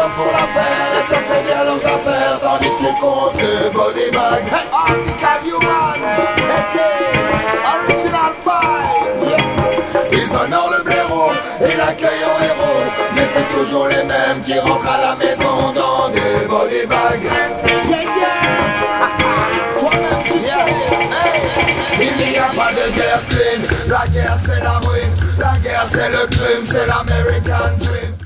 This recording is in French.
là pour la faire et ça fait bien leurs affaires, tandis qu'ils comptent le body bag. Hey, Article Human, hey, original vibes. Ils honorent le blaireau et l'accueillent en héros, mais c'est toujours les mêmes qui rentrent à la maison dans des body bags. Yeah, yeah. Toi-même tu sais. Il n'y a pas de guerre clean, la guerre c'est la ruine, la guerre c'est le crime, c'est l'American Dream.